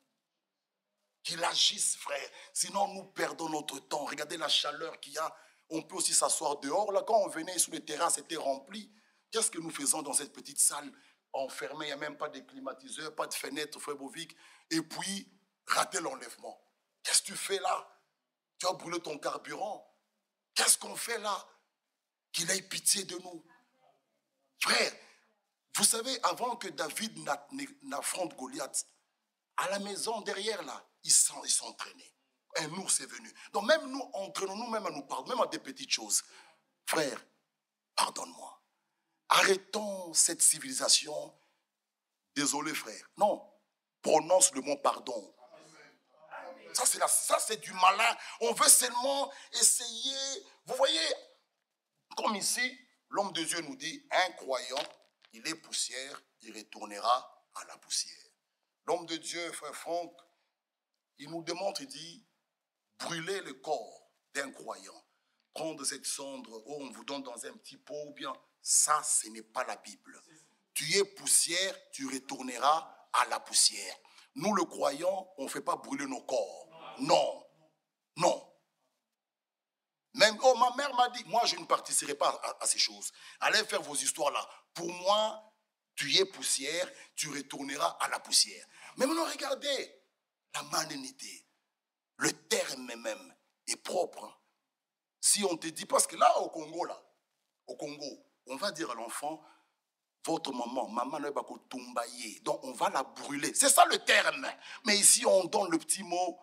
[SPEAKER 1] Qu'il agisse, frère. Sinon, nous perdons notre temps. Regardez la chaleur qu'il y a. On peut aussi s'asseoir dehors. Là, quand on venait sous les terrasses, c'était rempli. Qu'est-ce que nous faisons dans cette petite salle enfermée? Il n'y a même pas de climatiseur, pas de fenêtre, frère Bovic. Et puis, rater l'enlèvement. Qu'est-ce que tu fais là? Tu as brûlé ton carburant. Qu'est-ce qu'on fait là? Qu'il ait pitié de nous. Frère, vous savez, avant que David n'affronte Goliath, à la maison derrière là, ils s'entraînaient. Un ours est venu. Donc même nous, entraînons-nous même à nous pardonner, même à des petites choses. Frère, pardonne-moi. Arrêtons cette civilisation. Désolé frère. Non, prononce le mot pardon. Ça c'est, la, ça c'est du malin. On veut seulement essayer. Vous voyez, comme ici, l'homme de Dieu nous dit, un croyant, il est poussière, il retournera à la poussière. L'homme de Dieu, frère Franck, il nous démontre, il dit, brûler le corps d'un croyant, prendre cette cendre, oh, on vous donne dans un petit pot, ou bien, ça, ce n'est pas la Bible. Tu es poussière, tu retourneras à la poussière. Nous, le croyant, on ne fait pas brûler nos corps. Non, non. Même, oh, ma mère m'a dit, moi, je ne participerai pas à, à ces choses. Allez faire vos histoires là. Pour moi, tu es poussière, tu retourneras à la poussière. Mais maintenant, regardez, la malignité, le terme même est propre. Hein. Si on te dit, parce que là, au Congo, là, au Congo, on va dire à l'enfant, votre maman, maman ne va pas tombayer. Donc, on va la brûler. C'est ça le terme. Mais ici, on donne le petit mot.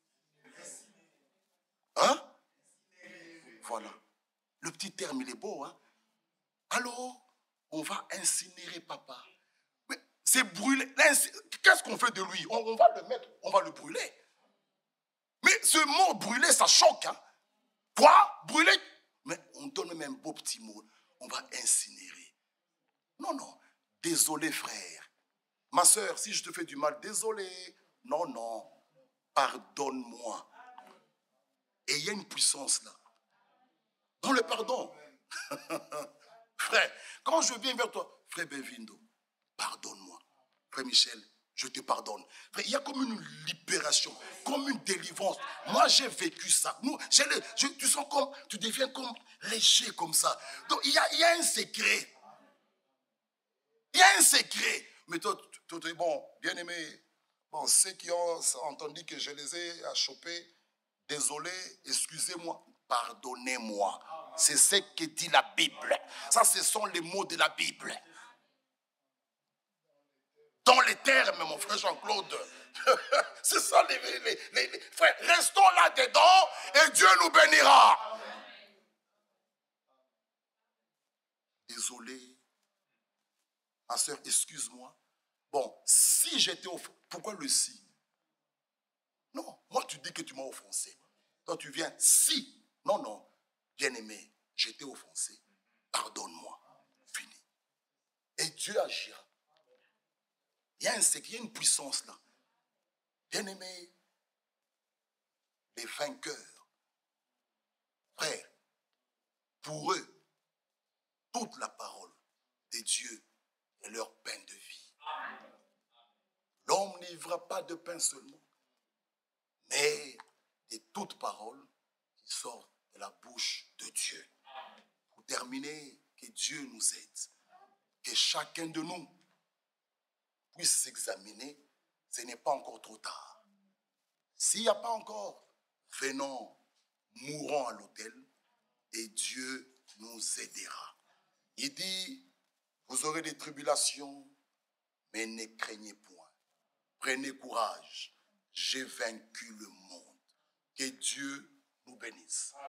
[SPEAKER 1] Hein? Voilà. Le petit terme, il est beau. Hein? Alors, on va incinérer papa. Mais c'est brûler. Qu'est-ce qu'on fait de lui? on, on va le mettre, on va le brûler. Mais ce mot brûler, ça choque. Hein? Quoi? Brûler? Mais on donne même un beau petit mot. On va incinérer. Non, non. Désolé, frère. Ma soeur, si je te fais du mal, désolé. Non, non. Pardonne-moi. Et il y a une puissance là. Dans le pardon. Frère, quand je viens vers toi, frère Bevindo, pardonne-moi. Frère Michel, je te pardonne. Frère, il y a comme une libération, comme une délivrance. Moi, j'ai vécu ça. Nous, j'ai le, je, tu sens comme, tu deviens comme léger comme ça. Donc, il y a, il y a un secret. Il y a un secret. Mais toi, tu es bon, bien aimé. Bon, ceux qui ont entendu que je les ai à choper, désolé, excusez-moi, pardonnez-moi. C'est ce que dit la Bible. Ça, ce sont les mots de la Bible. Dans les termes, mon frère Jean-Claude. C'est ça les, les, les, les frères. Restons là-dedans et Dieu nous bénira. Désolé. Ma soeur, excuse-moi. Bon, si j'étais offensé, pourquoi le si? Non, moi tu dis que tu m'as offensé. Toi tu viens, si. Non, non. Bien-aimé, j'étais offensé. Pardonne-moi. Fini. Et Dieu agira. Il y a un secret, il y a une puissance là. Bien-aimé, les vainqueurs, frère, pour eux, toute la parole de Dieu est leur pain de vie. L'homme ne vivra pas de pain seulement, mais de toute parole qui sort de la bouche de Dieu. Pour terminer, que Dieu nous aide, que chacun de nous puisse s'examiner. Ce n'est pas encore trop tard. S'il n'y a pas encore, venons, mourons à l'autel et Dieu nous aidera. Il dit, vous aurez des tribulations, mais ne craignez point. Prenez courage, j'ai vaincu le monde. Que Dieu nous bénisse.